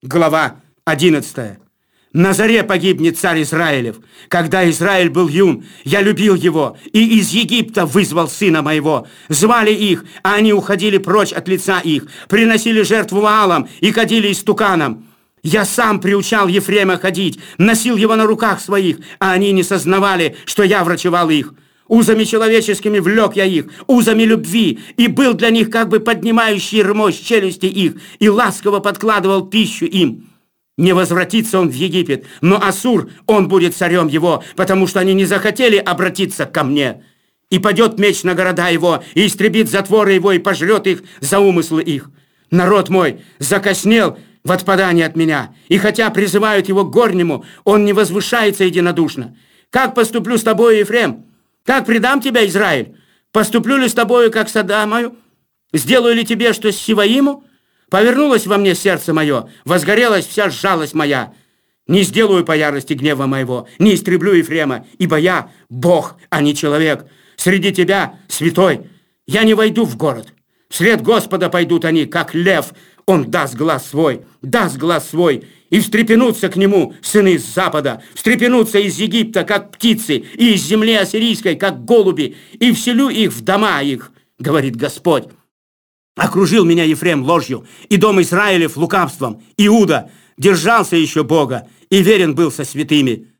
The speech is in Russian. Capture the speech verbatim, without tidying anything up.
Глава одиннадцатая. На заре погибнет царь Израилев. Когда Израиль был юн, я любил его, и из Египта вызвал сына моего. Звали их, а они уходили прочь от лица их, приносили жертву Ваалам и ходили истуканом. Я сам приучал Ефрема ходить, носил его на руках своих, а они не сознавали, что я врачевал их. Узами человеческими влек я их, узами любви, и был для них как бы поднимающий рмощ челюсти их, и ласково подкладывал пищу им. Не возвратится он в Египет, но Ассур, он будет царем его, потому что они не захотели обратиться ко мне. И падет меч на города его, и истребит затворы его, и пожрет их за умыслы их. Народ мой закоснел в отпадании от меня, и хотя призывают его к горнему, он не возвышается единодушно. Как поступлю с тобою, Ефрем? Как предам тебя, Израиль? Поступлю ли с тобою, как с Адамою? Сделаю ли тебе, что с Сиваиму? Повернулось во мне сердце мое, возгорелась вся жалость моя. Не сделаю по ярости гнева моего, не истреблю Ефрема, ибо я Бог, а не человек. Среди тебя, святой, я не войду в город. Вслед Господа пойдут они, как лев. Он даст глаз свой, даст глаз свой, и встрепенутся к нему сыны с запада, встрепенутся из Египта, как птицы, и из земли ассирийской, как голуби, и вселю их в дома их, говорит Господь. Окружил меня Ефрем ложью, и дом Израилев лукавством. Иуда держался еще Бога, и верен был со святыми.